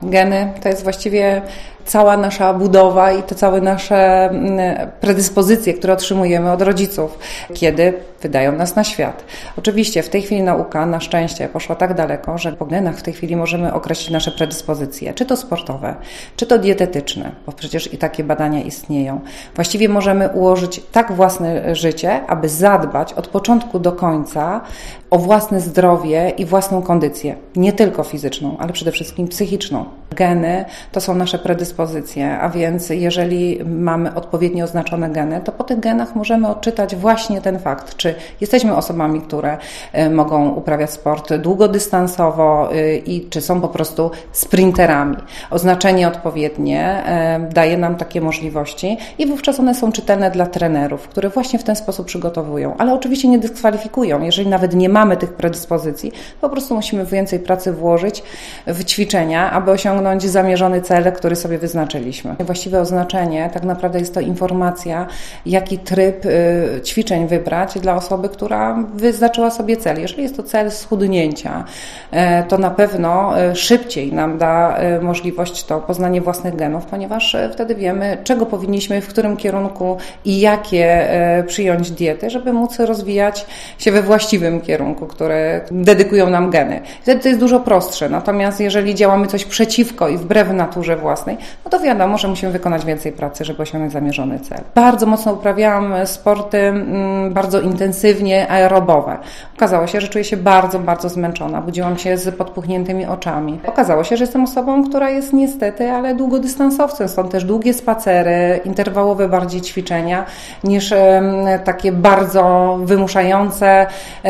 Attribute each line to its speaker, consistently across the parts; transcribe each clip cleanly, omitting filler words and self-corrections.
Speaker 1: Geny to jest właściwie cała nasza budowa i te całe nasze predyspozycje, które otrzymujemy od rodziców, kiedy wydają nas na świat. Oczywiście w tej chwili nauka na szczęście poszła tak daleko, że po genach w tej chwili możemy określić nasze predyspozycje, czy to sportowe, czy to dietetyczne, bo przecież i takie badania istnieją. Właściwie możemy ułożyć tak własne życie, aby zadbać od początku do końca o własne zdrowie i własną kondycję. Nie tylko fizyczną, ale przede wszystkim psychiczną. Geny to są nasze predyspozycje, a więc jeżeli mamy odpowiednio oznaczone geny, to po tych genach możemy odczytać właśnie ten fakt, czy jesteśmy osobami, które mogą uprawiać sport długodystansowo i czy są po prostu sprinterami. Oznaczenie odpowiednie daje nam takie możliwości i wówczas one są czytelne dla trenerów, które właśnie w ten sposób przygotowują, ale oczywiście nie dyskwalifikują. Jeżeli nawet nie mamy tych predyspozycji, po prostu musimy więcej pracy włożyć w ćwiczenia, aby osiągnąć zamierzony cel, który sobie wyznaczyliśmy. Właściwe oznaczenie tak naprawdę jest to informacja, jaki tryb ćwiczeń wybrać dla osoby, która wyznaczyła sobie cel. Jeżeli jest to cel schudnięcia, to na pewno szybciej nam da możliwość to poznanie własnych genów, ponieważ wtedy wiemy, czego powinniśmy, w którym kierunku i jakie przyjąć diety, żeby móc rozwijać się we właściwym kierunku, które dedykują nam geny. Wtedy to jest dużo prostsze. Natomiast jeżeli działamy coś przeciwko i wbrew naturze własnej, no to wiadomo, że musimy wykonać więcej pracy, żeby osiągnąć zamierzony cel. Bardzo mocno uprawiałam sporty bardzo intensywnie aerobowe. Okazało się, że czuję się bardzo, bardzo zmęczona. Budziłam się z podpuchniętymi oczami. Okazało się, że jestem osobą, która jest niestety, ale długodystansowcem. Są też długie spacery, interwałowe bardziej ćwiczenia, niż takie bardzo wymuszające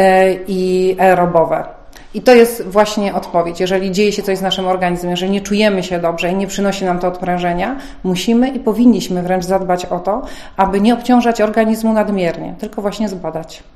Speaker 1: i aerobowe. I to jest właśnie odpowiedź. Jeżeli dzieje się coś z naszym organizmem, jeżeli nie czujemy się dobrze i nie przynosi nam to odprężenia, musimy i powinniśmy wręcz zadbać o to, aby nie obciążać organizmu nadmiernie, tylko właśnie zbadać.